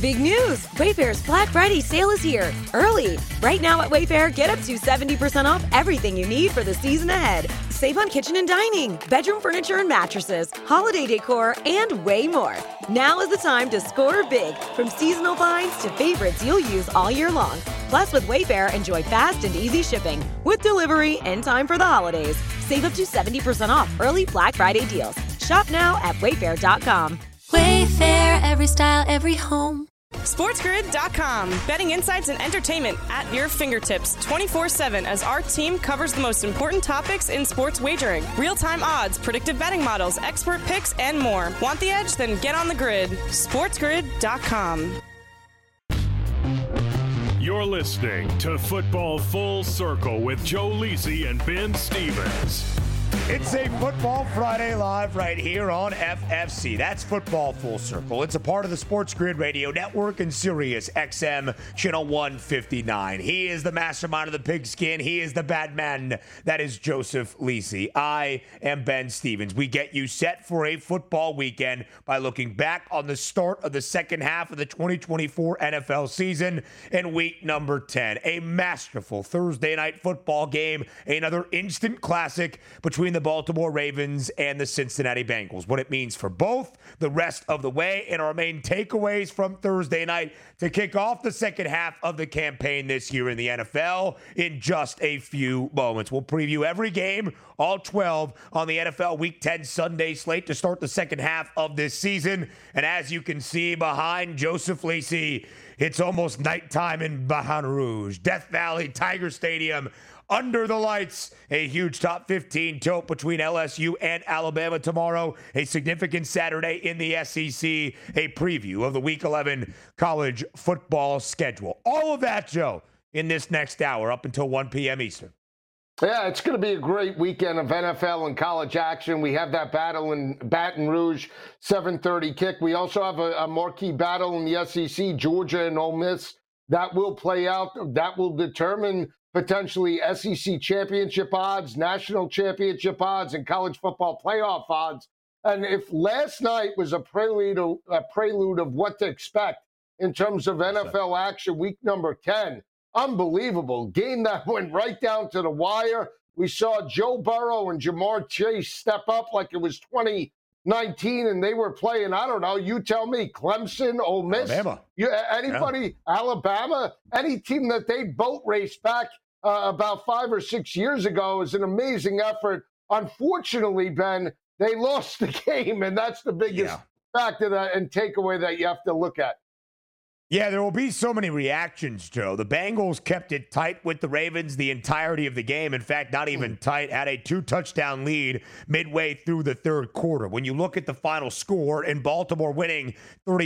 Big news! Wayfair's Black Friday sale is here, early. Right now at Wayfair, get up to 70% off everything you need for the season ahead. Save on kitchen and dining, bedroom furniture and mattresses, holiday decor, and way more. Now is the time to score big, from seasonal finds to favorites you'll use all year long. Plus, with Wayfair, enjoy fast and easy shipping, with delivery in time for the holidays. Save up to 70% off early Black Friday deals. Shop now at wayfair.com. Wayfair, every style, every home. SportsGrid.com. Betting insights and entertainment at your fingertips 24/7 as our team covers the most important topics in sports wagering. Real-time odds, predictive betting models, expert picks, and more. Want the edge? Then get on the grid. SportsGrid.com. You're listening to Football Full Circle with Joe Lisi and Ben Stevens. It's a Football Friday live right here on FFC. That's Football Full Circle. It's a part of the Sports Grid Radio Network and Sirius XM Channel 159. He is the mastermind of the pigskin. He is the bad man. That is Joseph Lisi. I am Ben Stevens. We get you set for a football weekend by looking back on the start of the second half of the 2024 NFL season in week number 10. A masterful Thursday night football game. Another instant classic between the Baltimore Ravens and the Cincinnati Bengals. What it means for both the rest of the way, and our main takeaways from Thursday night to kick off the second half of the campaign this year in the NFL in just a few moments. We'll preview every game, all 12, on the NFL Week 10 Sunday slate to start the second half of this season. And as you can see behind Joseph Lisi, it's almost nighttime in Baton Rouge, Death Valley, Tiger Stadium. Under the lights, a huge top 15 tilt between LSU and Alabama tomorrow. A significant Saturday in the SEC. A preview of the Week 11 college football schedule. All of that, Joe, in this next hour up until 1 p.m. Eastern. Yeah, it's going to be a great weekend of NFL and college action. We have that battle in Baton Rouge, 7:30 kick. We also have a marquee battle in the SEC, Georgia and Ole Miss. That will play out. That will determine potentially SEC championship odds, national championship odds, and college football playoff odds. And if last night was a prelude of what to expect in terms of NFL action, week number 10, unbelievable. Game that went right down to the wire. We saw Joe Burrow and Jamar Chase step up like it was 2019, and they were playing, I don't know, you tell me, Clemson, Ole Miss, Alabama, any team that they boat raced back about 5 or 6 years ago is an amazing effort. Unfortunately, Ben, they lost the game, and that's the biggest factor that and takeaway that you have to look at. Yeah, there will be so many reactions, Joe. The Bengals kept it tight with the Ravens the entirety of the game. In fact, not even tight. Had a 2-touchdown lead midway through the third quarter. When you look at the final score and Baltimore winning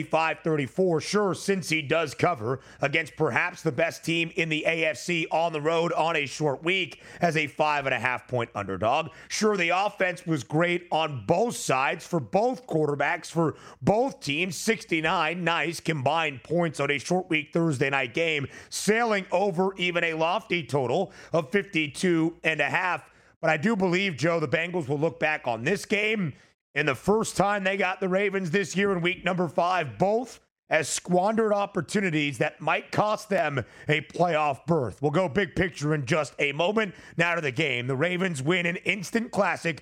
35-34, sure, Cincy does cover against perhaps the best team in the AFC on the road on a short week as a 5.5-point underdog. Sure, the offense was great on both sides for both quarterbacks, for both teams. 69 nice combined points on a short week Thursday night game, sailing over even a lofty total of 52.5. But I do believe, Joe, the Bengals will look back on this game and the first time they got the Ravens this year in week number 5, both as squandered opportunities that might cost them a playoff berth. We'll go big picture in just a moment. Now to the game. The Ravens win an instant classic,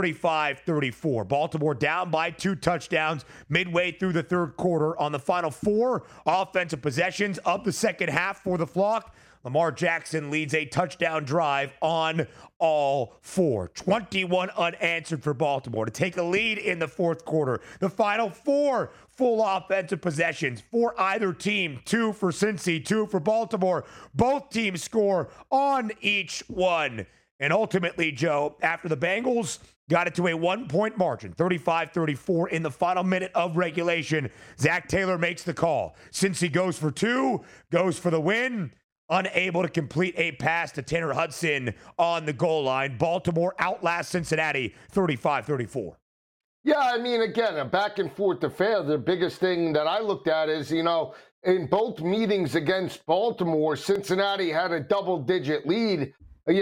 35-34. Baltimore down by 2 touchdowns midway through the third quarter. On the final 4 offensive possessions of the second half for the Flock, Lamar Jackson leads a touchdown drive on all 4. 21 unanswered for Baltimore to take a lead in the fourth quarter. The final 4 full offensive possessions for either team. 2 for Cincy, 2 for Baltimore. Both teams score on each one. And ultimately, Joe, after the Bengals got it to a 1-point margin, 35-34 in the final minute of regulation, Zach Taylor makes the call. Cincy goes for 2, goes for the win. Unable to complete a pass to Tanner Hudson on the goal line. Baltimore outlasts Cincinnati 35-34. Yeah, I mean, again, a back and forth affair. The biggest thing that I looked at is, in both meetings against Baltimore, Cincinnati had a double-digit lead,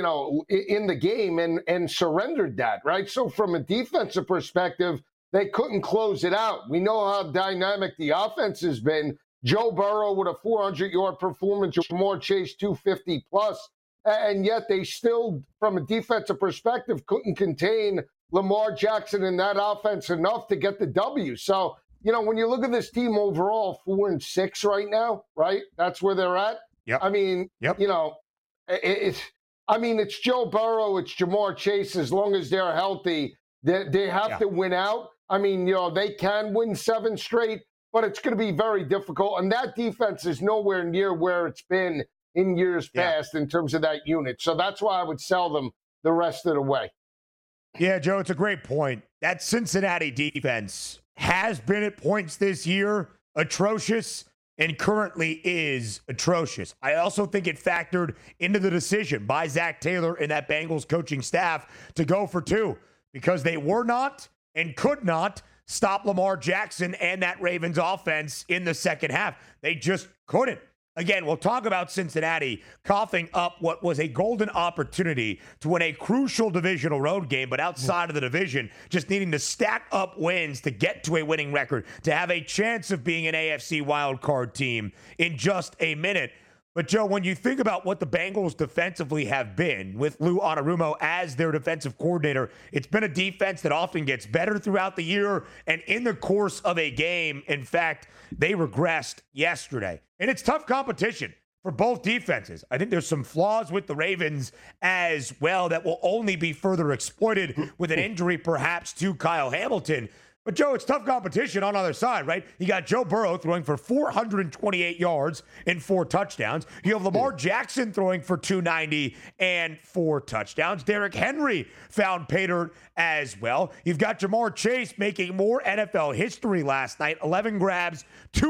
in the game and surrendered that, right? So from a defensive perspective, they couldn't close it out. We know how dynamic the offense has been. Joe Burrow with a 400-yard performance, Ja'Marr Chase 250 plus, and yet they still, from a defensive perspective, couldn't contain Lamar Jackson in that offense enough to get the W. So, when you look at this team overall, 4-6 right now, right? That's where they're at. Yep. I mean, it's Joe Burrow, it's Ja'Marr Chase. As long as they're healthy, they have to win out. I mean, they can win 7 straight, but it's going to be very difficult. And that defense is nowhere near where it's been in years past in terms of that unit. So that's why I would sell them the rest of the way. Yeah, Joe, it's a great point. That Cincinnati defense has been at points this year atrocious and currently is atrocious. I also think it factored into the decision by Zach Taylor and that Bengals coaching staff to go for 2 because they were not and could not stop Lamar Jackson and that Ravens offense in the second half. They just couldn't. Again, we'll talk about Cincinnati coughing up what was a golden opportunity to win a crucial divisional road game, but outside of the division, just needing to stack up wins to get to a winning record, to have a chance of being an AFC wildcard team in just a minute. But, Joe, when you think about what the Bengals defensively have been with Lou Anarumo as their defensive coordinator, it's been a defense that often gets better throughout the year and in the course of a game. In fact, they regressed yesterday. And it's tough competition for both defenses. I think there's some flaws with the Ravens as well that will only be further exploited with an injury perhaps to Kyle Hamilton. But, Joe, it's tough competition on the other side, right? You got Joe Burrow throwing for 428 yards and 4 touchdowns. You have Lamar Jackson throwing for 290 and 4 touchdowns. Derrick Henry found pay dirt as well. You've got Ja'Marr Chase making more NFL history last night. 11 grabs,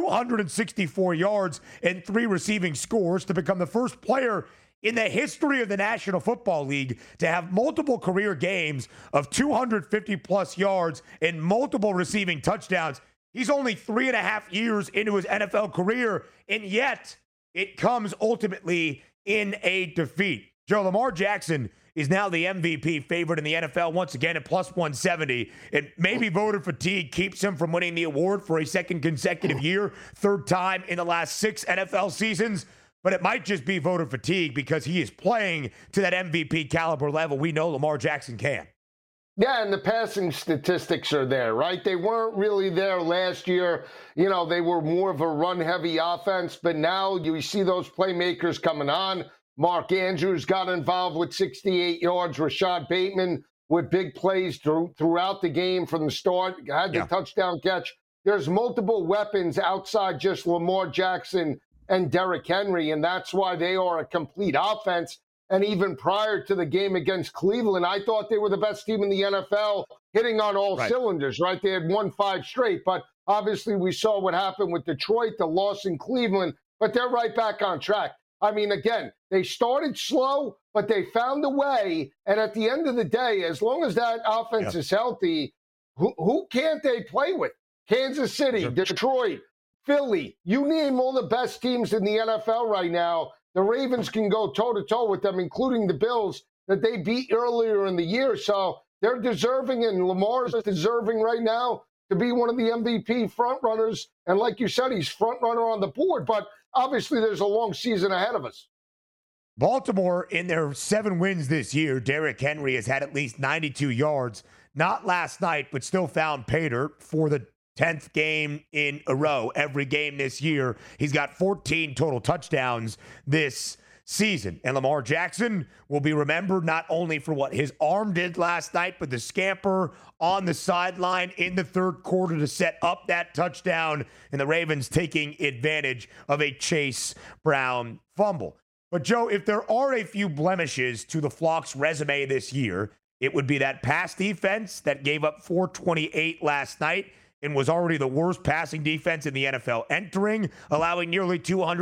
264 yards, and 3 receiving scores to become the first player in the history of the National Football League to have multiple career games of 250-plus yards and multiple receiving touchdowns. He's only 3.5 years into his NFL career, and yet it comes ultimately in a defeat. Joe, Lamar Jackson is now the MVP favorite in the NFL once again at plus 170. And maybe voter fatigue keeps him from winning the award for a second consecutive year, 3rd time in the last 6 NFL seasons. But it might just be voter fatigue because he is playing to that MVP caliber level we know Lamar Jackson can. Yeah, and the passing statistics are there, right? They weren't really there last year. They were more of a run-heavy offense, but now you see those playmakers coming on. Mark Andrews got involved with 68 yards. Rashad Bateman with big plays throughout the game from the start, had the touchdown catch. There's multiple weapons outside just Lamar Jackson and Derrick Henry, and that's why they are a complete offense. And even prior to the game against Cleveland, I thought they were the best team in the NFL, hitting on all cylinders, right? They had won 5 straight, but obviously we saw what happened with Detroit, the loss in Cleveland, but they're right back on track. I mean, again, they started slow, but they found a way, and at the end of the day, as long as that offense is healthy, who can't they play with? Kansas City, Detroit, Philly, you name all the best teams in the NFL right now. The Ravens can go toe-to-toe with them, including the Bills that they beat earlier in the year. So they're deserving, and Lamar's deserving right now to be one of the MVP frontrunners. And like you said, he's frontrunner on the board. But obviously there's a long season ahead of us. Baltimore, in their 7 wins this year, Derrick Henry has had at least 92 yards. Not last night, but still found pay dirt for the 10th game in a row. Every game this year, he's got 14 total touchdowns this season. And Lamar Jackson will be remembered not only for what his arm did last night, but the scamper on the sideline in the 3rd quarter to set up that touchdown, and the Ravens taking advantage of a Chase Brown fumble. But, Joe, if there are a few blemishes to the Flock's resume this year, it would be that pass defense that gave up 428 last night and was already the worst passing defense in the NFL entering, allowing nearly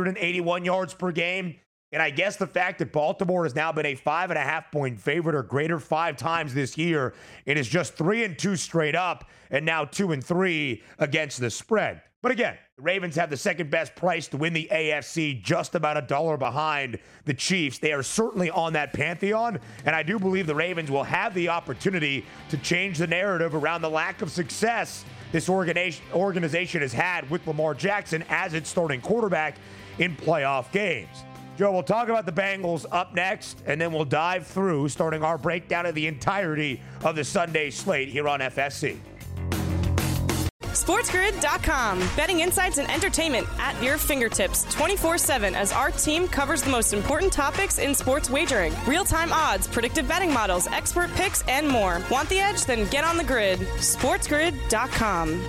281 yards per game. And I guess the fact that Baltimore has now been a 5.5-point favorite or greater 5 times this year, it is just 3-2 straight up and now 2-3 against the spread. But again, the Ravens have the second best price to win the AFC, just about $1 behind the Chiefs. They are certainly on that pantheon, and I do believe the Ravens will have the opportunity to change the narrative around the lack of success this organization has had with Lamar Jackson as its starting quarterback in playoff games. Joe, we'll talk about the Bengals up next, and then we'll dive through, starting our breakdown of the entirety of the Sunday slate here on FSC. SportsGrid.com. Betting insights and entertainment at your fingertips 24/7 as our team covers the most important topics in sports wagering. Real-time odds, predictive betting models, expert picks, and more. Want the edge? Then get on the grid. SportsGrid.com.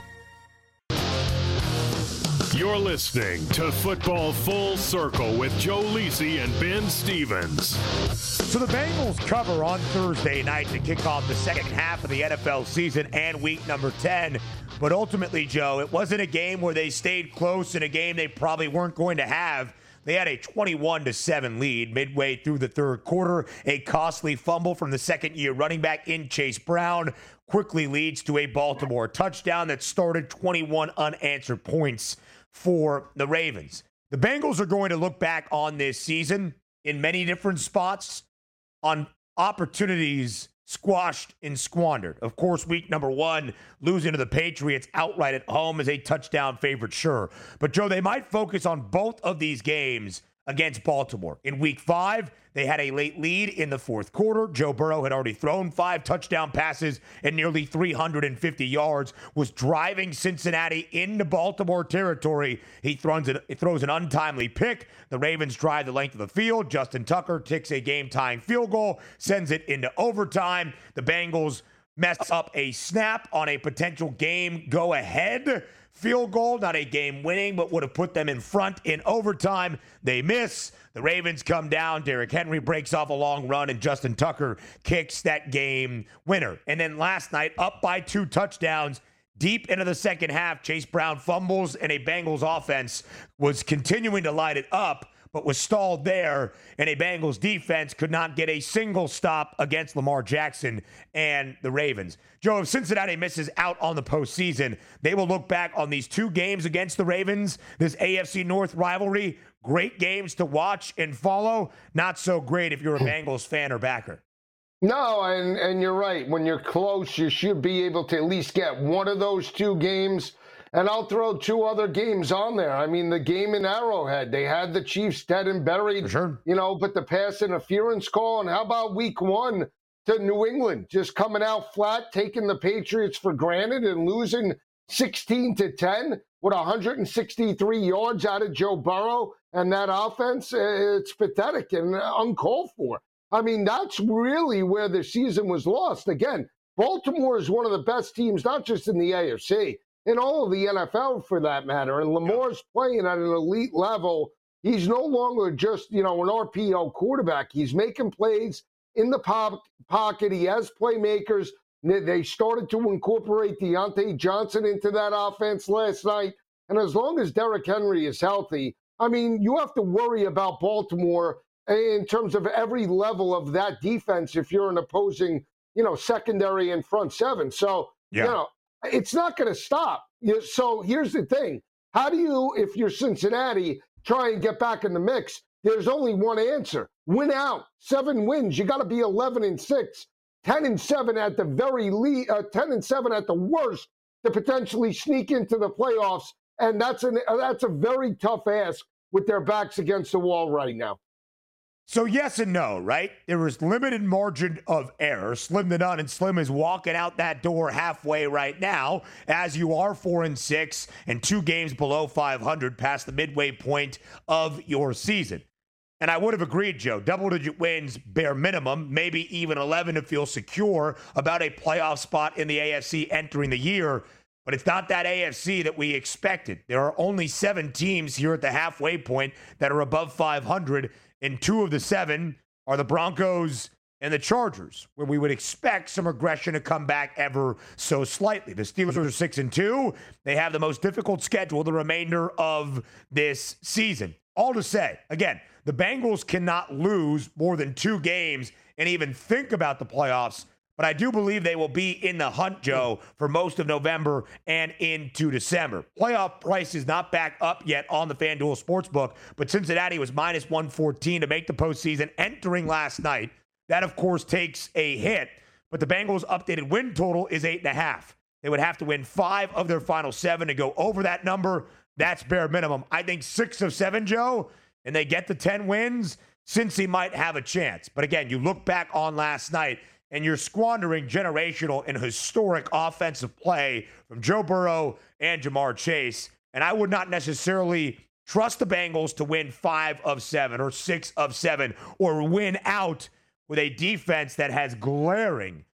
You're listening to Football Full Circle with Joe Lisi and Ben Stevens. So the Bengals cover on Thursday night to kick off the second half of the NFL season and week number 10. But ultimately, Joe, it wasn't a game where they stayed close in a game they probably weren't going to have. They had a 21-7 lead midway through the third quarter. A costly fumble from the second-year running back in Chase Brown quickly leads to a Baltimore touchdown that started 21 unanswered points for the Ravens. The Bengals are going to look back on this season in many different spots on opportunities squashed and squandered. Of course, week number 1, losing to the Patriots outright at home is a touchdown favorite, sure. But, Joe, they might focus on both of these games against Baltimore. In week 5, they had a late lead in the fourth quarter. Joe Burrow had already thrown 5 touchdown passes and nearly 350 yards, was driving Cincinnati into Baltimore territory. He throws an untimely pick. The Ravens drive the length of the field. Justin Tucker takes a game-tying field goal, sends it into overtime. The Bengals mess up a snap on a potential game go-ahead field goal, not a game winning, but would have put them in front in overtime. They miss. The Ravens come down. Derrick Henry breaks off a long run, and Justin Tucker kicks that game winner. And then last night, up by 2 touchdowns, deep into the second half, Chase Brown fumbles, and a Bengals offense was continuing to light it up, but was stalled there, and a Bengals defense could not get a single stop against Lamar Jackson and the Ravens. Joe, if Cincinnati misses out on the postseason, they will look back on these 2 games against the Ravens, this AFC North rivalry. Great games to watch and follow. Not so great if you're a Bengals fan or backer. No, and you're right. When you're close, you should be able to at least get one of those 2 games. And I'll throw 2 other games on there. I mean, the game in Arrowhead, they had the Chiefs dead and buried, sure. But the pass interference call. And how about week 1 to New England, just coming out flat, taking the Patriots for granted and losing 16-10 with 163 yards out of Joe Burrow and that offense? It's pathetic and uncalled for. I mean, that's really where the season was lost. Again, Baltimore is one of the best teams, not just in the AFC, in all of the NFL for that matter. And Lamar's playing at an elite level. He's no longer just, an RPO quarterback. He's making plays in the pocket. He has playmakers. They started to incorporate Deontay Johnson into that offense last night. And as long as Derrick Henry is healthy, I mean, you have to worry about Baltimore in terms of every level of that defense if you're an opposing, secondary and front seven. So, it's not going to stop. So here's the thing. How do you, if you're Cincinnati, try and get back in the mix? There's only one answer. Win out. 7 wins. You got to be 11-6, 10-7 at the very least, 10-7 at the worst to potentially sneak into the playoffs. And that's a very tough ask with their backs against the wall right now. So yes and no, right? There is limited margin of error. Slim to none, and Slim is walking out that door halfway right now as you are 4-6 and 2 games below 500 past the midway point of your season. And I would have agreed, Joe, double-digit wins, bare minimum, maybe even 11 to feel secure about a playoff spot in the AFC entering the year. But it's not that AFC that we expected. There are only 7 teams here at the halfway point that are above 500, and 2 of the 7 are the Broncos and the Chargers, where we would expect some regression to come back ever so slightly. The Steelers are 6-2. They have the most difficult schedule the remainder of this season. All to say, again, the Bengals cannot lose more than 2 games and even think about the playoffs. But I do believe they will be in the hunt, Joe, for most of November and into December. Playoff price is not back up yet on the FanDuel Sportsbook, but Cincinnati was minus 114 to make the postseason entering last night. That, of course, takes a hit, but the Bengals' updated win total is 8.5. They would have to win 5 of their final 7 to go over that number. That's bare minimum. I think 6 of 7, Joe, and they get the 10 wins, Cincy might have a chance. But again, you look back on last night, and you're squandering generational and historic offensive play from Joe Burrow and Jamar Chase. And I would not necessarily trust the Bengals to win 5 of 7 or 6 of 7 or win out with a defense that has glaring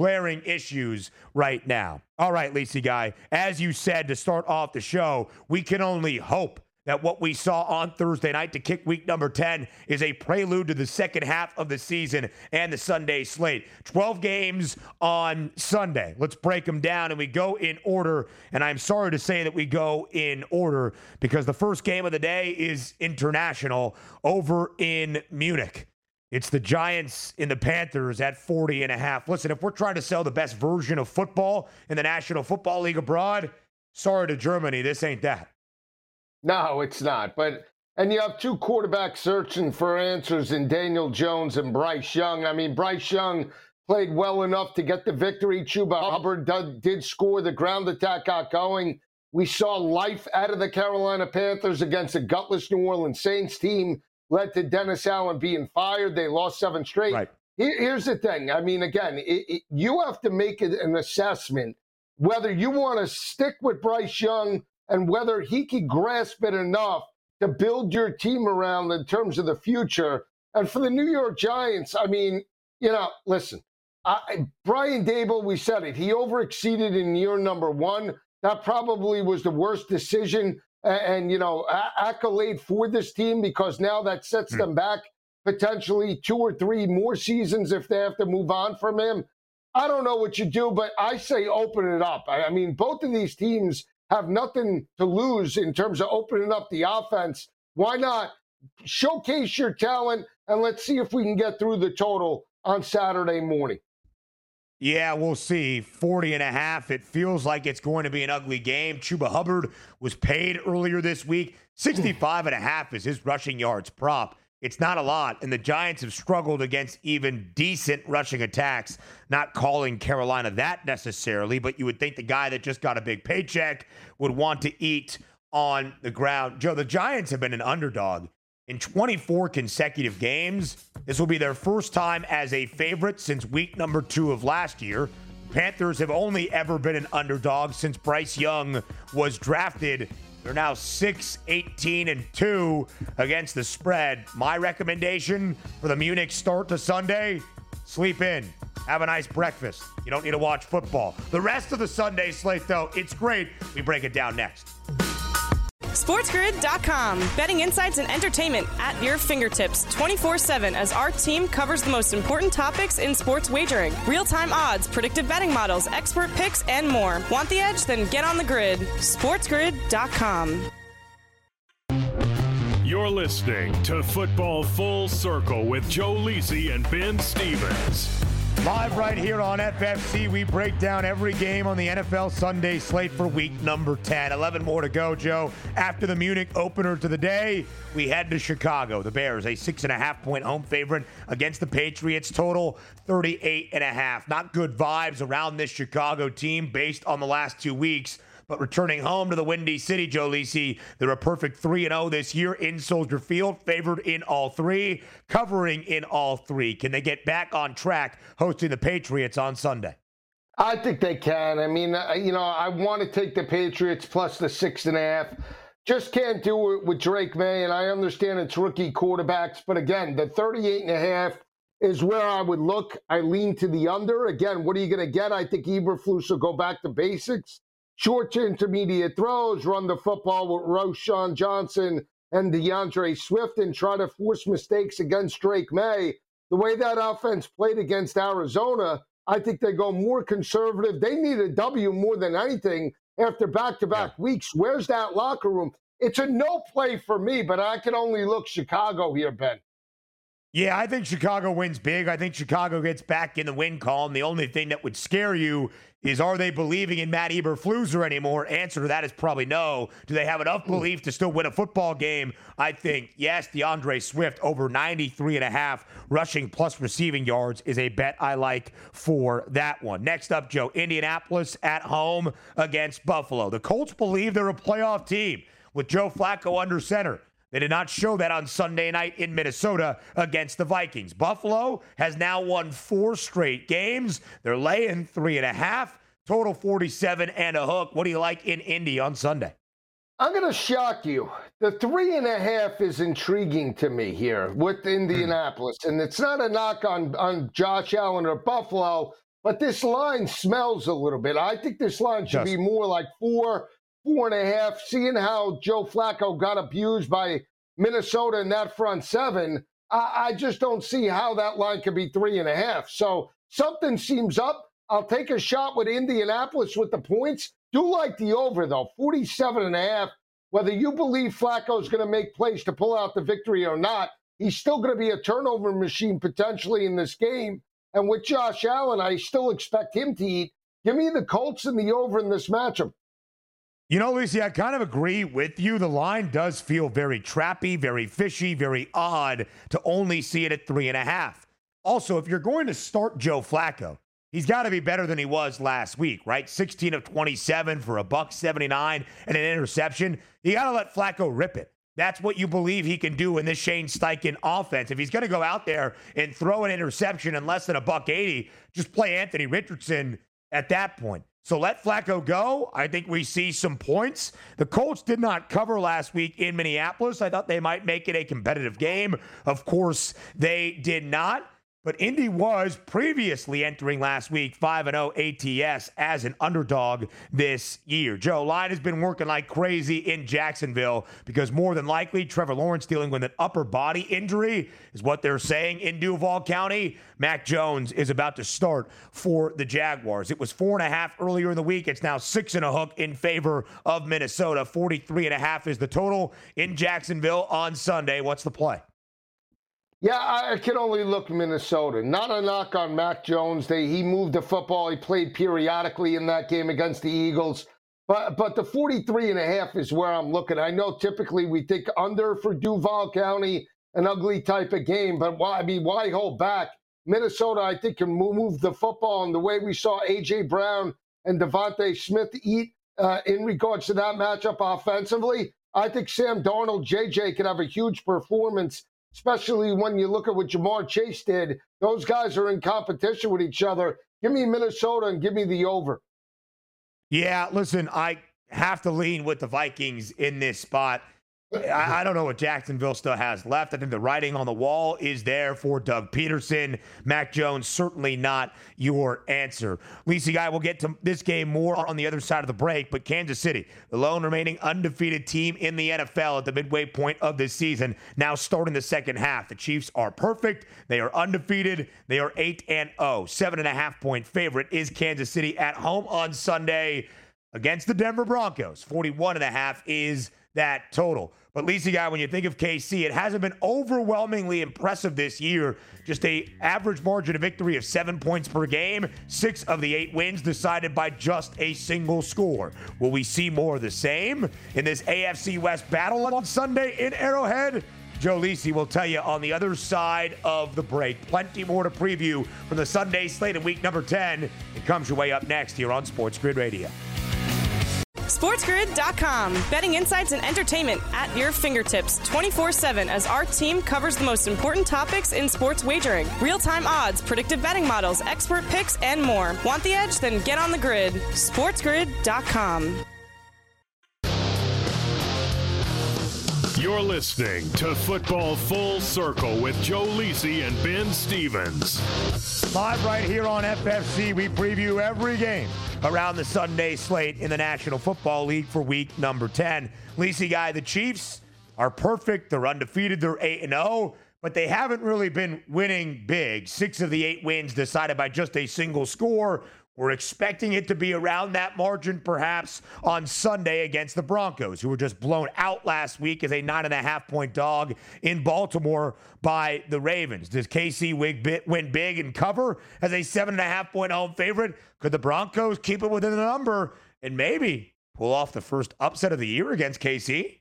issues right now. All right, Lacey Guy, as you said to start off the show, we can only hope that what we saw on Thursday night to kick week number 10 is a prelude to the second half of the season and the Sunday slate. 12 games on Sunday. Let's break them down, and we go in order. And I'm sorry to say that we go in order because the first game of the day is international over in Munich. It's the Giants and the Panthers at 40.5. Listen, if we're trying to sell the best version of football in the National Football League abroad, sorry to Germany, this ain't that. No, it's not. And you have 2 quarterbacks searching for answers in Daniel Jones and Bryce Young. I mean, Bryce Young played well enough to get the victory. Chuba Hubbard did score. The ground attack got going. We saw life out of the Carolina Panthers against a gutless New Orleans Saints team. Led to Dennis Allen being fired. They lost 7 straight. Right. Here's the thing. I mean, again, you have to make an assessment whether you want to stick with Bryce Young and whether he can grasp it enough to build your team around in terms of the future. And for the New York Giants, I mean, listen, Brian Daboll, we said it. He overexceeded in year number 1. That probably was the worst decision and accolade for this team because now that sets them back potentially 2 or 3 more seasons if they have to move on from him. I don't know what you do, but I say open it up. I mean, both of these teams have nothing to lose in terms of opening up the offense. Why not showcase your talent and let's see if we can get through the total on Saturday morning. Yeah, we'll see. 40.5. It feels like it's going to be an ugly game. Chuba Hubbard was paid earlier this week. 65.5 is his rushing yards prop. It's not a lot, and the Giants have struggled against even decent rushing attacks. Not calling Carolina that necessarily, but you would think the guy that just got a big paycheck would want to eat on the ground. Joe, the Giants have been an underdog in 24 consecutive games. This will be their first time as a favorite since week number 2 of last year. Panthers have only ever been an underdog since Bryce Young was drafted. They're now 6-18-2 against the spread. My recommendation for the Munich start to Sunday, sleep in. Have a nice breakfast. You don't need to watch football. The rest of the Sunday slate, though, it's great. We break it down next. SportsGrid.com. Betting insights and entertainment at your fingertips 24/7 as our team covers the most important topics in sports wagering. Real-time odds, predictive betting models, expert picks, and more. Want the edge? Then get on the grid. SportsGrid.com. You're listening to Football Full Circle with Joe Lisi and Ben Stevens. Live right here on FFC, we break down every game on the NFL Sunday slate for week number 10. 11 more to go, Joe. After the Munich opener to the day, we head to Chicago. The Bears, a 6.5-point home favorite against the Patriots. Total 38.5. Not good vibes around this Chicago team based on the last 2 weeks. But returning home to the Windy City, Joe Lisi, they're a perfect 3-0 this year in Soldier Field, favored in all 3, covering in all 3. Can they get back on track hosting the Patriots on Sunday? I think they can. I mean, I want to take the Patriots plus the 6.5. Just can't do it with Drake May, and I understand it's rookie quarterbacks. But again, the 38.5 is where I would look. I lean to the under. Again, what are you going to get? I think Eberflus will go back to basics. Short to intermediate throws, run the football with Roschon Johnson and DeAndre Swift and try to force mistakes against Drake May. The way that offense played against Arizona, I think they go more conservative. They need a W more than anything after back-to-back weeks. Where's that locker room? It's a no play for me, but I can only look Chicago here, Ben. Yeah, I think Chicago wins big. I think Chicago gets back in the win column. The only thing that would scare you is, are they believing in Matt Eberflus anymore? Answer to that is probably no. Do they have enough belief to still win a football game? I think yes. DeAndre Swift over 93.5 rushing plus receiving yards is a bet I like for that one. Next up, Joe, Indianapolis at home against Buffalo. The Colts believe they're a playoff team with Joe Flacco under center. They did not show that on Sunday night in Minnesota against the Vikings. Buffalo has now won 4 straight games. They're laying 3.5, total 47 and a hook. What do you like in Indy on Sunday? I'm going to shock you. The 3.5 is intriguing to me here with Indianapolis. And it's not a knock on Josh Allen or Buffalo, but this line smells a little bit. I think this line should be more like 4.5, seeing how Joe Flacco got abused by Minnesota in that front seven. I just don't see how that line could be 3.5. So something seems up. I'll take a shot with Indianapolis with the points. Do like the over, though, 47.5. Whether you believe Flacco's going to make plays to pull out the victory or not, he's still going to be a turnover machine potentially in this game. And with Josh Allen, I still expect him to eat. Give me the Colts and the over in this matchup. You know, Lucy, I kind of agree with you. The line does feel very trappy, very fishy, very odd to only see it at 3.5. Also, if you're going to start Joe Flacco, he's got to be better than he was last week, right? 16 of 27 for $179 and an interception. You got to let Flacco rip it. That's what you believe he can do in this Shane Steichen offense. If he's going to go out there and throw an interception in less than $180, just play Anthony Richardson at that point. So let Flacco go. I think we see some points. The Colts did not cover last week in Minneapolis. I thought they might make it a competitive game. Of course, they did not. But Indy was previously entering last week 5-0 ATS as an underdog this year. Joe, line has been working like crazy in Jacksonville because more than likely Trevor Lawrence dealing with an upper body injury is what they're saying in Duval County. Mac Jones is about to start for the Jaguars. It was 4.5 earlier in the week. It's now 6 and a hook in favor of Minnesota. 43.5 is the total in Jacksonville on Sunday. What's the play? Yeah, I can only look Minnesota. Not a knock on Mac Jones. He moved the football. He played periodically in that game against the Eagles. But the 43.5 is where I'm looking. I know typically we think under for Duval County, an ugly type of game. But why hold back? Minnesota, I think, can move the football. And the way we saw A.J. Brown and Devontae Smith eat in regards to that matchup offensively, I think Sam Darnold, J.J. could have a huge performance, especially when you look at what Jamar Chase did. Those guys are in competition with each other. Give me Minnesota and give me the over. Yeah, listen, I have to lean with the Vikings in this spot. I don't know what Jacksonville still has left. I think the writing on the wall is there for Doug Peterson. Mac Jones, certainly not your answer. Lisa Guy, we'll get to this game more on the other side of the break, but Kansas City, the lone remaining undefeated team in the NFL at the midway point of this season, now starting the second half. The Chiefs are perfect. They are undefeated. They are 8-0. 7.5-point favorite is Kansas City at home on Sunday against the Denver Broncos. 41.5 is that total. But Lisa Guy, when you think of KC, it hasn't been overwhelmingly impressive this year. Just a average margin of victory of 7 points per game. 6 of the 8 wins decided by just a single score. Will we see more of the same in this AFC West battle on Sunday in Arrowhead? Joe Lisi will tell you on the other side of the break. Plenty more to preview from the Sunday slate in week number 10. It comes your way up next here on Sports Grid Radio. SportsGrid.com. Betting insights and entertainment at your fingertips 24/7 as our team covers the most important topics in sports wagering. Real-time odds, predictive betting models, expert picks, and more. Want the edge? Then get on the grid. SportsGrid.com. You're listening to Football Full Circle with Joe Lisi and Ben Stevens. Live right here on FFC, we preview every game around the Sunday slate in the National Football League for week number 10. Lisi Guy, the Chiefs are perfect. They're undefeated. They're 8-0, but they haven't really been winning big. 6 of the 8 wins decided by just a single score. We're expecting it to be around that margin perhaps on Sunday against the Broncos, who were just blown out last week as a 9.5-point dog in Baltimore by the Ravens. Does KC win big and cover as a 7.5-point home favorite? Could the Broncos keep it within the number and maybe pull off the first upset of the year against KC?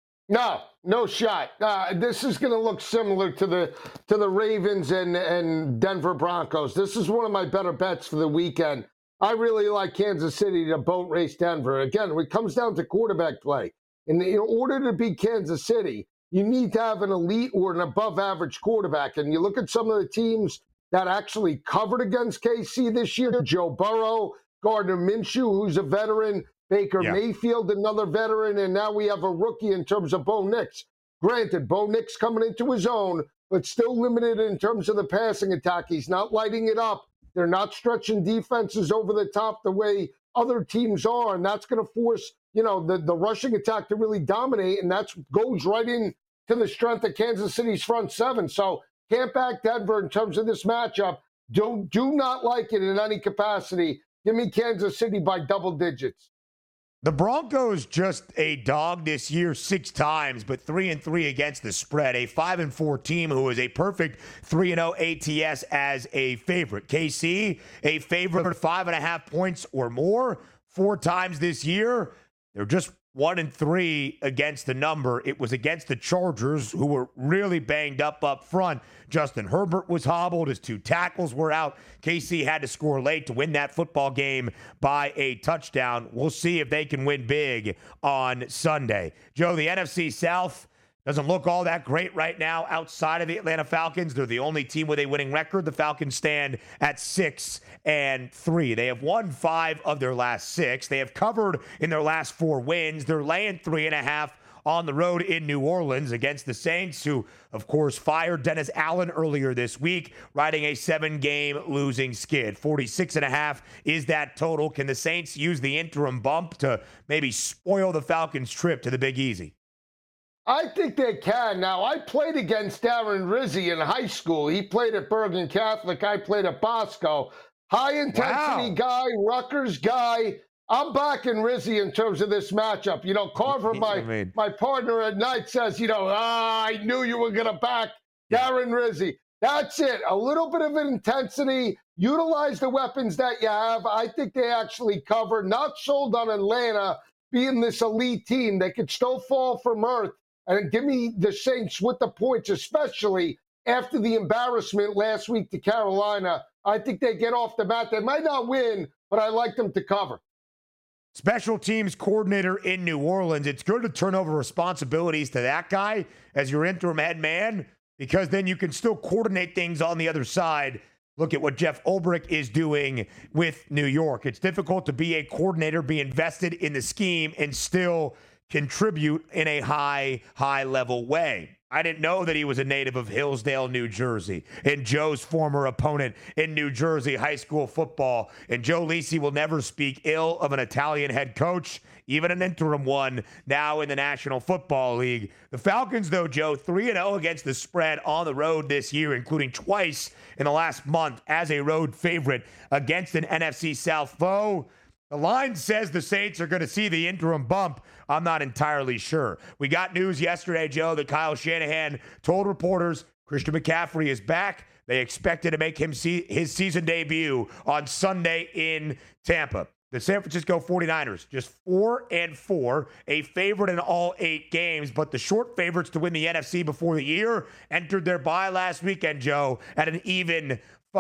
No shot. This is going to look similar to the Ravens and Denver Broncos. This is one of my better bets for the weekend. I really like Kansas City to boat race Denver. Again, it comes down to quarterback play. In order to beat Kansas City, you need to have an elite or an above-average quarterback. And you look at some of the teams that actually covered against KC this year: Joe Burrow, Gardner Minshew, who's a veteran, Baker Mayfield, another veteran, and now we have a rookie in terms of Bo Nix. Granted, Bo Nix coming into his own, but still limited in terms of the passing attack. He's not lighting it up. They're not stretching defenses over the top the way other teams are, and that's going to force, the rushing attack to really dominate, and that goes right into the strength of Kansas City's front seven. So can't back Denver in terms of this matchup. Do not like it in any capacity. Give me Kansas City by double digits. The Broncos just a dog this year 6 times, but 3-3 against the spread. A 5-4 team who is a perfect 3-0 ATS as a favorite. KC, a favorite 5.5 points or more 4 times this year. They're just 1-3 against the number. It was against the Chargers, who were really banged up front. Justin Herbert was hobbled. His 2 tackles were out. KC had to score late to win that football game by a touchdown. We'll see if they can win big on Sunday. Joe, the NFC South doesn't look all that great right now outside of the Atlanta Falcons. They're the only team with a winning record. The Falcons stand at 6-3. They have won 5 of their last 6. They have covered in their last 4 wins. They're laying 3.5 on the road in New Orleans against the Saints, who, of course, fired Dennis Allen earlier this week, riding a 7-game losing skid. 46.5 is that total. Can the Saints use the interim bump to maybe spoil the Falcons' trip to the Big Easy? I think they can. Now, I played against Darren Rizzi in high school. He played at Bergen Catholic. I played at Bosco. High-intensity guy, Rutgers guy. I'm backing Rizzi in terms of this matchup. Carver, my partner at night, says, I knew you were going to back Darren Rizzi. That's it. A little bit of intensity. Utilize the weapons that you have. I think they actually cover. Not sold on Atlanta being this elite team. They could still fall from earth. And give me the Saints with the points, especially after the embarrassment last week to Carolina. I think they get off the mat. They might not win, but I like them to cover. Special teams coordinator in New Orleans. It's good to turn over responsibilities to that guy as your interim head man, because then you can still coordinate things on the other side. Look at what Jeff Ulbrich is doing with New York. It's difficult to be a coordinator, be invested in the scheme, and still contribute in a high level way. I didn't know that he was a native of Hillsdale, New Jersey, and Joe's former opponent in New Jersey high school football. And Joe Lisi will never speak ill of an Italian head coach, even an interim one, now in the National Football League. The Falcons, though, Joe, 3-0 against the spread on the road this year, including twice in the last month as a road favorite against an NFC South foe. The line says the Saints are going to see the interim bump. I'm not entirely sure. We got news yesterday, Joe, that Kyle Shanahan told reporters Christian McCaffrey is back. They expected to make him see his season debut on Sunday in Tampa. The San Francisco 49ers, just 4-4, a favorite in all 8 games, but the short favorites to win the NFC before the year entered their bye last weekend, Joe, at an even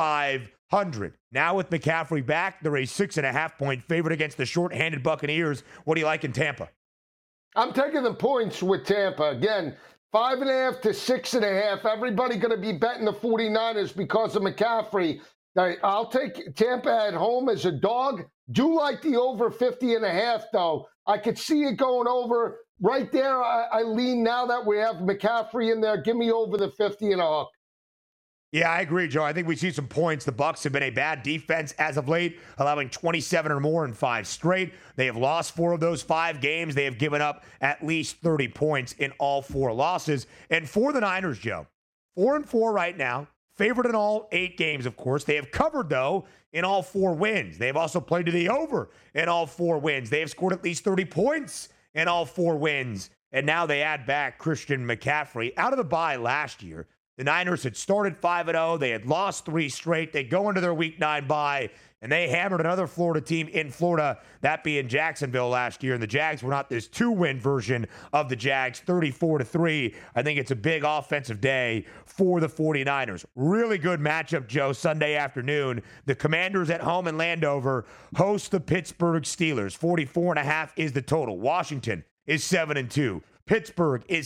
500. Now with McCaffrey back, they're a 6.5-point favorite against the short-handed Buccaneers. What do you like in Tampa? I'm taking the points with Tampa. Again, 5.5 to 6.5. Everybody going to be betting the 49ers because of McCaffrey. I'll take Tampa at home as a dog. Do like the over 50.5, though. I could see it going over. Right there, I lean now that we have McCaffrey in there. Give me over the 50 and a hook. Yeah, I agree, Joe. I think we see some points. The Bucs have been a bad defense as of late, allowing 27 or more in 5 straight. They have lost 4 of those 5 games. They have given up at least 30 points in all 4 losses. And for the Niners, Joe, 4-4 right now, Favored in all 8 games, of course. They have covered, though, in all 4 wins. They have also played to the over in all 4 wins. They have scored at least 30 points in all 4 wins. And now they add back Christian McCaffrey. Out of the bye last year, the Niners had started 5-0. They had lost 3 straight. They go into their Week 9 bye, and they hammered another Florida team in Florida, that being Jacksonville last year. And the Jags were not this 2-win version of the Jags, 34-3. I think it's a big offensive day for the 49ers. Really good matchup, Joe, Sunday afternoon. The Commanders at home in Landover host the Pittsburgh Steelers. 44.5 is the total. Washington is 7-2. Pittsburgh is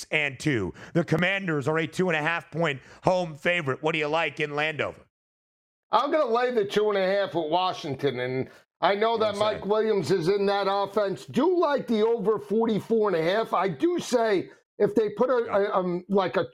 6-2. The Commanders are a 2.5-point home favorite. What do you like in Landover? I'm going to lay the 2.5 with Washington, and I know that Mike Williams is in that offense. Do like the over 44.5. I do say if they put like a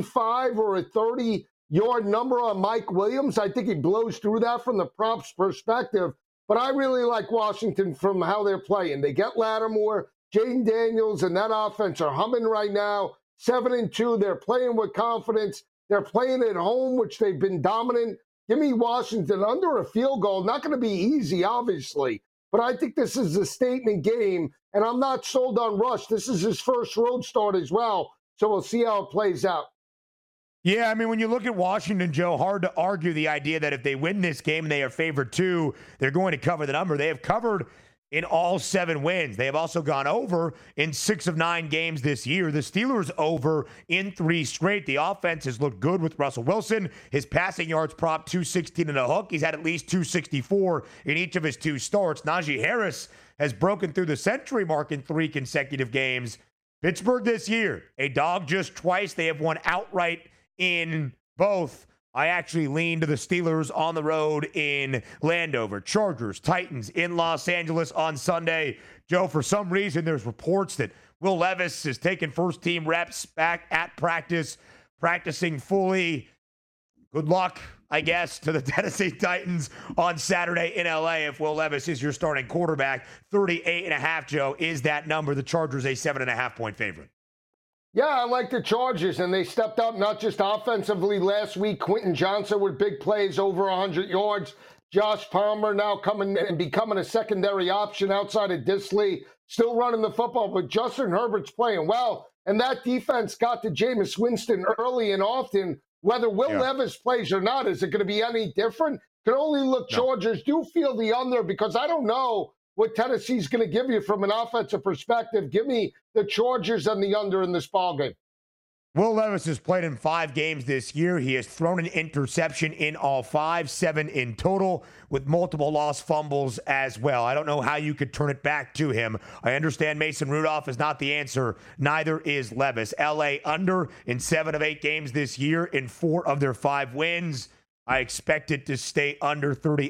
25 or a 30-yard number on Mike Williams, I think he blows through that from the props perspective. But I really like Washington from how they're playing. They get Lattimore, Jaden Daniels, and that offense are humming right now. 7-2. They're playing with confidence. They're playing at home, which they've been dominant. Give me Washington under a field goal. Not going to be easy, obviously, but I think this is a statement game, and I'm not sold on Rush. This is his first road start as well, so we'll see how it plays out. Yeah, I mean, when you look at Washington, Joe, hard to argue the idea that if they win this game and they are favored 2, they're going to cover the number. They have covered in all 7 wins. They have also gone over in 6 of 9 games this year. The Steelers over in 3 straight. The offense has looked good with Russell Wilson. His passing yards prop 216 and a hook. He's had at least 264 in each of his 2 starts. Najee Harris has broken through the century mark in 3 consecutive games. Pittsburgh this year, a dog just twice. They have won outright in both. I actually lean to the Steelers on the road in Landover. Chargers, Titans in Los Angeles on Sunday. Joe, for some reason, there's reports that Will Levis is taking first-team reps back at practice, practicing fully. Good luck, I guess, to the Tennessee Titans on Saturday in L.A. if Will Levis is your starting quarterback. 38.5, Joe, is that number. The Chargers a 7.5-point favorite. Yeah, I like the Chargers, and they stepped up not just offensively last week. Quentin Johnson with big plays over 100 yards. Josh Palmer now coming and becoming a secondary option outside of Disley. Still running the football, but Justin Herbert's playing well. And that defense got to Jameis Winston early and often. Whether Will Levis plays or not, is it going to be any different? Can only look Chargers. Do feel the under because I don't know what Tennessee's going to give you from an offensive perspective. Give me the Chargers and the under in this ballgame. Will Levis has played in 5 games this year. He has thrown an interception in all 5, 7 in total, with multiple lost fumbles as well. I don't know how you could turn it back to him. I understand Mason Rudolph is not the answer. Neither is Levis. LA under in 7 of 8 games this year in 4 of their 5 wins. I expect it to stay under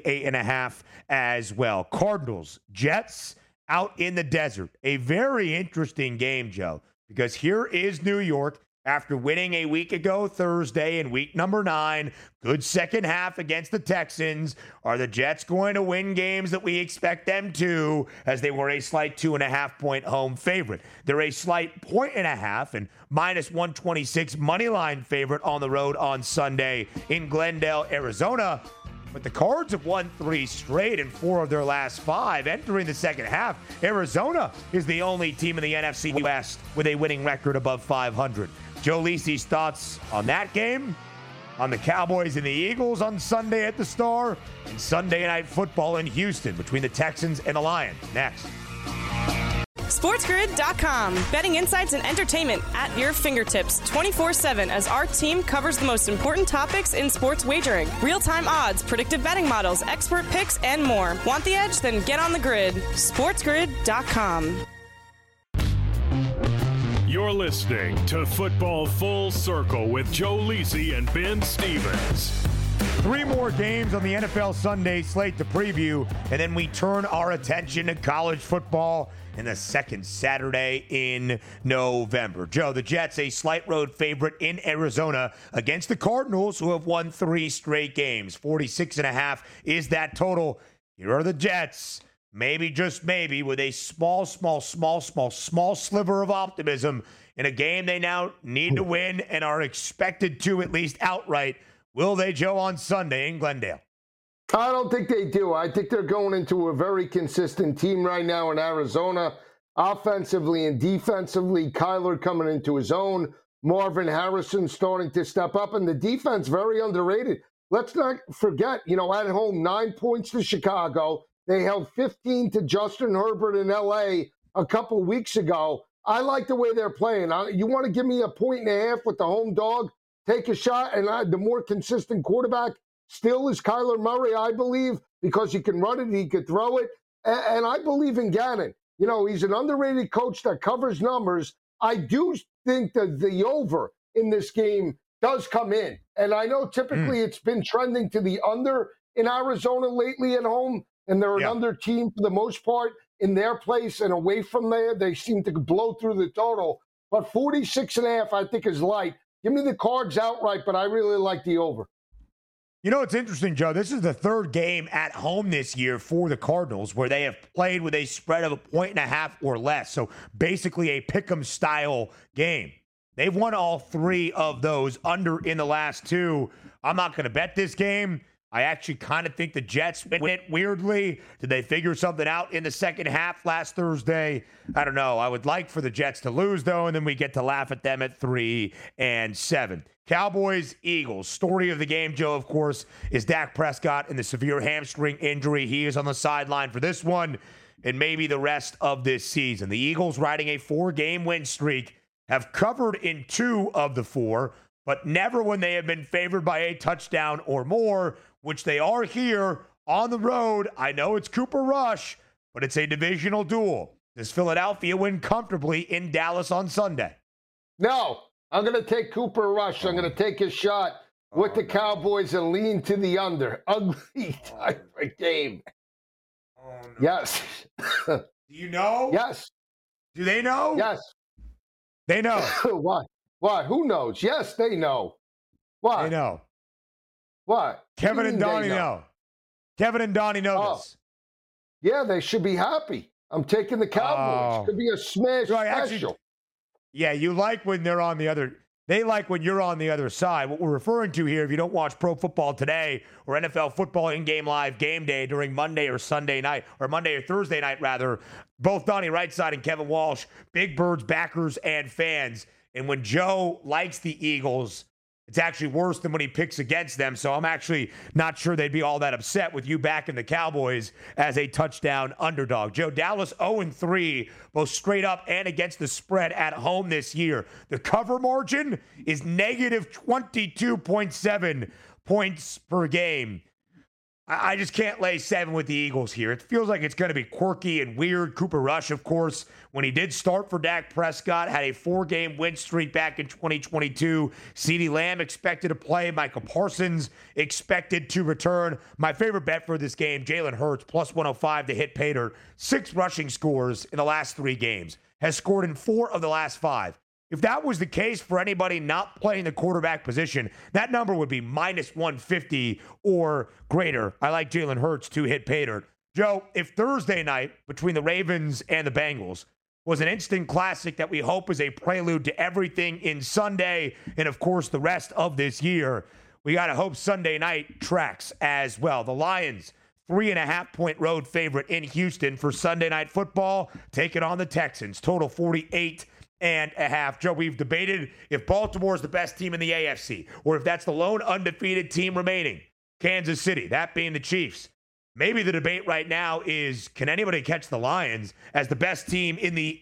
38.5 as well. Cardinals, Jets out in the desert. A very interesting game, Joe, because here is New York after winning a week ago Thursday in week number 9. Good second half against the Texans. Are the Jets going to win games that we expect them to, as they were a slight 2.5-point home favorite? They're a slight 1.5 and minus 126 money line favorite on the road on Sunday in Glendale, Arizona. But the Cards have won 3 straight in 4 of their last 5. Entering the second half, Arizona is the only team in the NFC West with a winning record above 500. Joe Lisi's thoughts on that game, on the Cowboys and the Eagles on Sunday at the Star, and Sunday Night Football in Houston between the Texans and the Lions. Next. SportsGrid.com. Betting insights and entertainment at your fingertips 24/7 as our team covers the most important topics in sports wagering. Real-time odds, predictive betting models, expert picks, and more. Want the edge? Then get on the grid. SportsGrid.com. You're listening to Football Full Circle with Joe Lisi and Ben Stevens. 3 more games on the NFL Sunday slate to preview, and then we turn our attention to college football in the second Saturday in November. Joe, the Jets a slight road favorite in Arizona against the Cardinals, who have won 3 straight games. 46.5 is that total. Here are the Jets. Maybe, just maybe, with a small sliver of optimism in a game they now need to win and are expected to at least outright Will they, Joe, on Sunday in Glendale? I don't think they do. I think they're going into a very consistent team right now in Arizona. Offensively and defensively, Kyler coming into his own. Marvin Harrison starting to step up. And the defense, very underrated. Let's not forget, at home, 9 points to Chicago. They held 15 to Justin Herbert in L.A. a couple weeks ago. I like the way they're playing. You want to give me a 1.5 with the home dog? Take a shot. And the more consistent quarterback still is Kyler Murray, I believe, because he can run it, he can throw it. And I believe in Gannon. He's an underrated coach that covers numbers. I do think that the over in this game does come in. And I know typically it's been trending to the under in Arizona lately at home, and they're an under team for the most part in their place, and away from there, they seem to blow through the total. But 46.5, I think, is light. Give me the Cards outright, but I really like the over. It's interesting, Joe. This is the third game at home this year for the Cardinals where they have played with a spread of 1.5 or less. So basically a pick'em style game. They've won all three of those under in the last two. I'm not going to bet this game. I actually kind of think the Jets went weirdly. Did they figure something out in the second half last Thursday? I don't know. I would like for the Jets to lose, though, and then we get to laugh at them at 3-7. Cowboys, Eagles. Story of the game, Joe, of course, is Dak Prescott and the severe hamstring injury. He is on the sideline for this one and maybe the rest of this season. The Eagles, riding a 4-game win streak, have covered in 2 of the 4, but never when they have been favored by a touchdown or more, which they are here on the road. I know it's Cooper Rush, but it's a divisional duel. Does Philadelphia win comfortably in Dallas on Sunday? No, I'm going to take Cooper Rush. I'm going to take a shot with the Cowboys and lean to the under. Ugly type of game. Oh, no. Yes. Do you know? Yes. Do they know? Yes. They know. What? What? Who knows? Yes, they know. What? They know. What? Kevin and Donnie know. Kevin and Donnie know this. Yeah, they should be happy. I'm taking the Cowboys. Could be a smash special. Yeah, you like when they're on the other. They like when you're on the other side. What we're referring to here, if you don't watch Pro Football Today or NFL Football In-Game Live Game Day during Monday or Sunday night, or Monday or Thursday night, rather, both Donnie Rightside and Kevin Walsh, Big Birds backers and fans. And when Joe likes the Eagles, it's actually worse than when he picks against them. So I'm actually not sure they'd be all that upset with you backing the Cowboys as a touchdown underdog. Joe, Dallas 0-3, both straight up and against the spread at home this year. The cover margin is negative 22.7 points per game. I just can't lay 7 with the Eagles here. It feels like it's going to be quirky and weird. Cooper Rush, of course, when he did start for Dak Prescott, had a 4-game win streak back in 2022. CeeDee Lamb expected to play. Micah Parsons expected to return. My favorite bet for this game, Jalen Hurts, plus 105 to hit Pater. 6 rushing scores in the last 3 games. Has scored in 4 of the last 5. If that was the case for anybody not playing the quarterback position, that number would be minus 150 or greater. I like Jalen Hurts to hit Pater. Joe, if Thursday night between the Ravens and the Bengals was an instant classic that we hope is a prelude to everything in Sunday and, of course, the rest of this year, we got to hope Sunday night tracks as well. The Lions, 3.5-point road favorite in Houston for Sunday Night Football, taking on the Texans. Total 48.5. Joe, we've debated if Baltimore is the best team in the AFC or if that's the lone undefeated team remaining. Kansas City, that being the Chiefs. Maybe the debate right now is, can anybody catch the Lions as the best team in the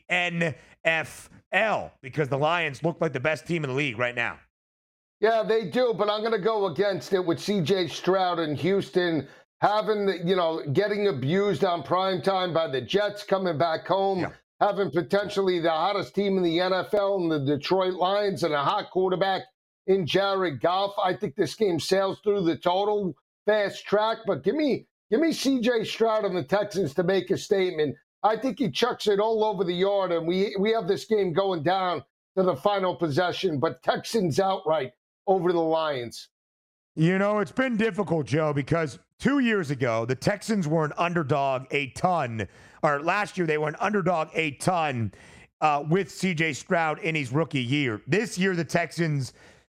NFL? Because the Lions look like the best team in the league right now. Yeah, they do, but I'm going to go against it with C.J. Stroud in Houston getting abused on primetime by the Jets coming back home. Yeah. Having potentially the hottest team in the NFL and the Detroit Lions and a hot quarterback in Jared Goff. I think this game sails through the total fast track, but give me C.J. Stroud and the Texans to make a statement. I think he chucks it all over the yard, and we have this game going down to the final possession, but Texans outright over the Lions. It's been difficult, Joe, because 2 years ago, the Texans were an underdog a ton. Or last year, they were an underdog a ton with C.J. Stroud in his rookie year. This year, the Texans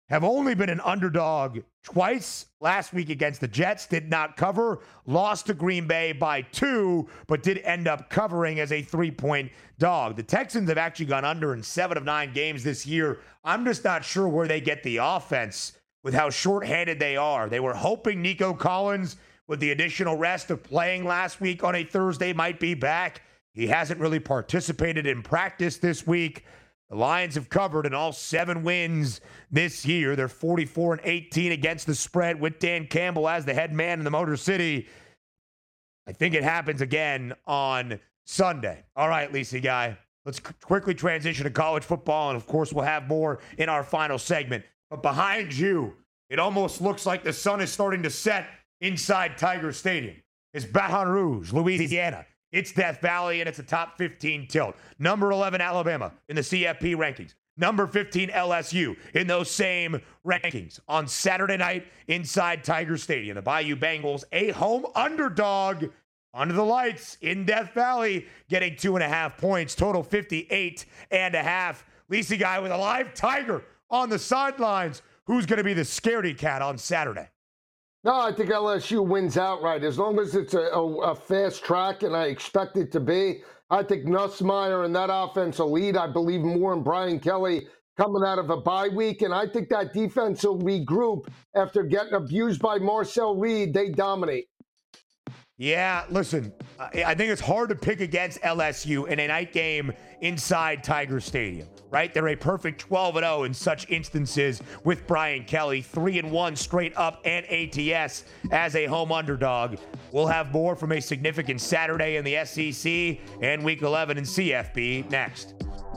have only been an underdog twice. Last week against the Jets, did not cover, lost to Green Bay by 2, but did end up covering as a 3-point dog. The Texans have actually gone under in 7 of 9 games this year. I'm just not sure where they get the offense with how shorthanded they are. They were hoping Nico Collins, with the additional rest of playing last week on a Thursday, might be back. He hasn't really participated in practice this week. The Lions have covered in all 7 wins this year. They're 44-18 against the spread with Dan Campbell as the head man in the Motor City. I think it happens again on Sunday. All right, Lisi guy, let's quickly transition to college football, and of course we'll have more in our final segment. But behind you, it almost looks like the sun is starting to set inside Tiger Stadium. It's Baton Rouge, Louisiana. It's Death Valley, and it's a top 15 tilt. Number 11, Alabama in the CFP rankings. Number 15, LSU in those same rankings. On Saturday night inside Tiger Stadium, the Bayou Bengals, a home underdog under the lights in Death Valley, getting 2.5 points, total 58.5. Lisi guy with a live tiger on the sidelines. Who's going to be the scaredy cat on Saturday? No, I think LSU wins outright. As long as it's a fast track, and I expect it to be, I think Nussmeier and that offense will lead. I believe more in Brian Kelly coming out of a bye week, and I think that defense will regroup after getting abused by Marcel Reed. They dominate. Yeah, listen, I think it's hard to pick against LSU in a night game inside Tiger Stadium, right? They're a perfect 12-0 in such instances with Brian Kelly, 3-1 straight up and ATS as a home underdog. We'll have more from a significant Saturday in the SEC and Week 11 in CFB next.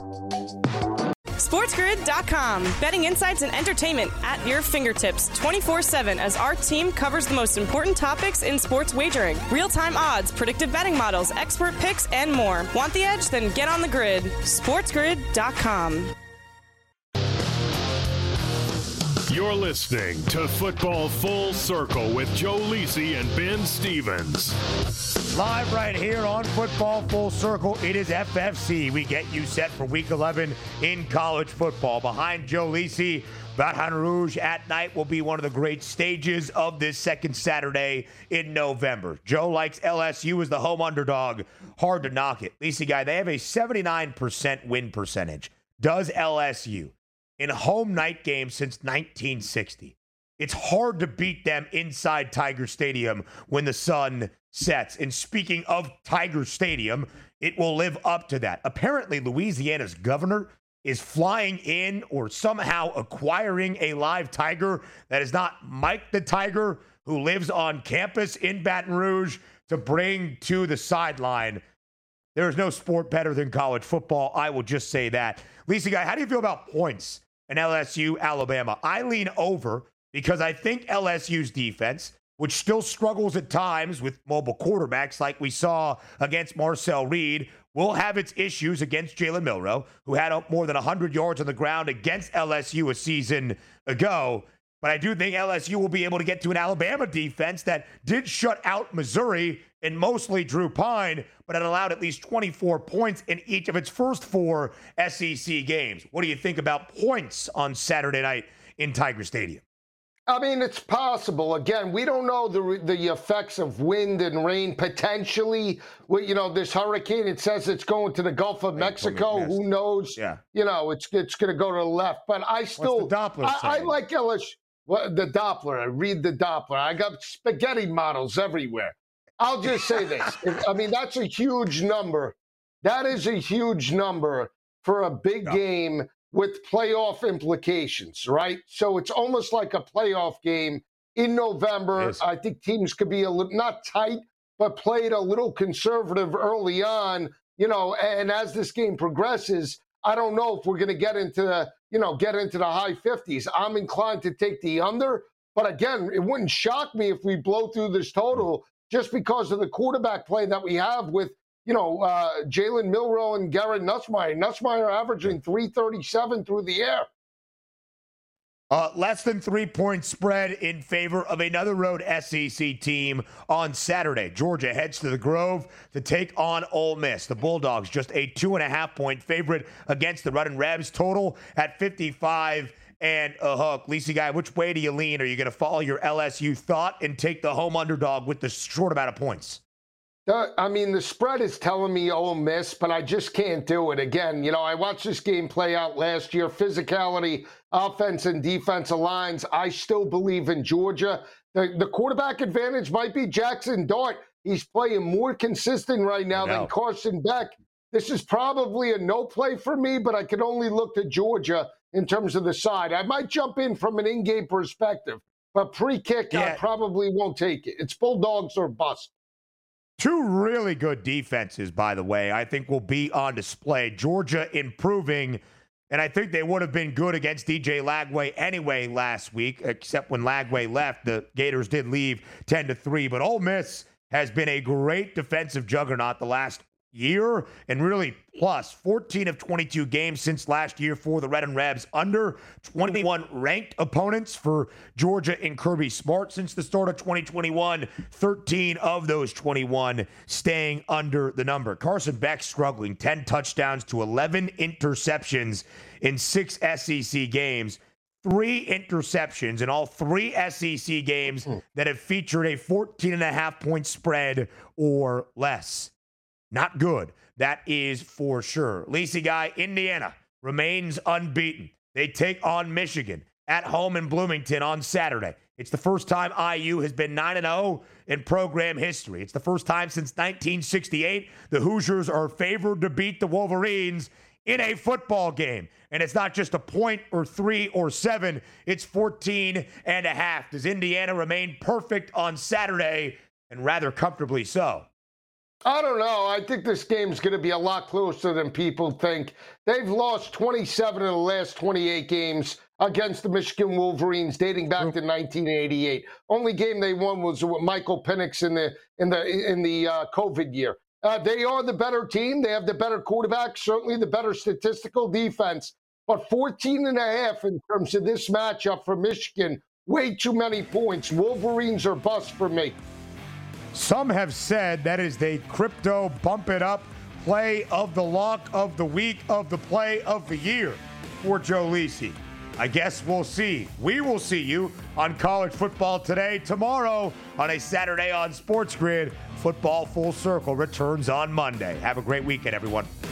SportsGrid.com. Betting insights and entertainment at your fingertips 24/7 as our team covers the most important topics in sports wagering. Real-time odds, predictive betting models, expert picks, and more. Want the edge? Then get on the grid. SportsGrid.com. You're listening to Football Full Circle with Joe Lisi and Ben Stevens. Live right here on Football Full Circle. It is FFC. We get you set for Week 11 in college football. Behind Joe Lisi, Baton Rouge at night will be one of the great stages of this second Saturday in November. Joe likes LSU as the home underdog. Hard to knock it. Lisi guy, they have a 79% win percentage. Does LSU in home night games since 1960? It's hard to beat them inside Tiger Stadium when the sun sets. And speaking of Tiger Stadium, it will live up to that. Apparently, Louisiana's governor is flying in or somehow acquiring a live tiger that is not Mike the Tiger, who lives on campus in Baton Rouge, to bring to the sideline. There is no sport better than college football. I will just say that. Lisa guy, how do you feel about points in LSU, Alabama? I lean over because I think LSU's defense, which still struggles at times with mobile quarterbacks like we saw against Marcel Reed, will have its issues against Jalen Milroe, who had more than 100 yards on the ground against LSU a season ago. But I do think LSU will be able to get to an Alabama defense that did shut out Missouri and mostly Drew Pine, but it allowed at least 24 points in each of its first 4 SEC games. What do you think about points on Saturday night in Tiger Stadium? I mean, it's possible. Again, we don't know the effects of wind and rain potentially. Well, you know, this hurricane, it says it's going to the Gulf of Mexico. Who knows? Yeah. You know, it's going to go to the left. But I still, I like LSU. Well, the Doppler. I read the Doppler. I got spaghetti models everywhere. I'll just say this. I mean, that's a huge number. That is a huge number for a big game with playoff implications, right? So it's almost like a playoff game in November. I think teams could be a little, not tight, but played a little conservative early on, you know, and as this game progresses, I don't know if we're going to get into the high 50s. I'm inclined to take the under, but again, it wouldn't shock me if we blow through this total just because of the quarterback play that we have with, you know, Jalen Milroe and Garrett Nussmeier. Nussmeier averaging 337 through the air. Less than 3-point spread in favor of another road SEC team on Saturday. Georgia heads to the Grove to take on Ole Miss. The Bulldogs just a 2.5-point favorite against the Runnin' Rebs. Total at 55.5. and a hook. Lisi guy, which way do you lean? Are you going to follow your LSU thought and take the home underdog with the short amount of points? The spread is telling me Ole Miss, but I just can't do it. Again, I watched this game play out last year. Physicality, offense and defensive lines. I still believe in Georgia. The quarterback advantage might be Jackson Dart. He's playing more consistent right now than Carson Beck. This is probably a no play for me, but I can only look to Georgia in terms of the side. I might jump in from an in-game perspective, but pre-kick, I probably won't take it. It's Bulldogs or bust. Two really good defenses, by the way, I think will be on display. Georgia improving, and I think they would have been good against DJ Lagway anyway last week, except when Lagway left, the Gators did leave 10-3. But Ole Miss has been a great defensive juggernaut the last year, and really plus 14 of 22 games since last year for the Red and Rebs. Under 21 ranked opponents for Georgia and Kirby Smart since the start of 2021. 13 of those 21 staying under the number. Carson Beck struggling, 10 touchdowns to 11 interceptions in 6 SEC games. 3 interceptions in all 3 SEC games that have featured a 14.5-point spread or less. Not good. That is for sure. Lisi guy, Indiana remains unbeaten. They take on Michigan at home in Bloomington on Saturday. It's the first time IU has been 9-0 in program history. It's the first time since 1968 the Hoosiers are favored to beat the Wolverines in a football game. And it's not just a point or 3 or 7. It's 14.5. Does Indiana remain perfect on Saturday, and rather comfortably so? I don't know. I think this game's going to be a lot closer than people think. They've lost 27 of the last 28 games against the Michigan Wolverines dating back to 1988. Only game they won was with Michael Penix in the COVID year. They are the better team. They have the better quarterback, certainly the better statistical defense. But 14.5 in terms of this matchup for Michigan, way too many points. Wolverines are bust for me. Some have said that is the crypto bump it up play of the lock of the week of the play of the year for Joe Lisi. I guess we'll see. We will see you on College Football Today. Tomorrow on a Saturday on Sports Grid, Football Full Circle returns on Monday. Have a great weekend, everyone.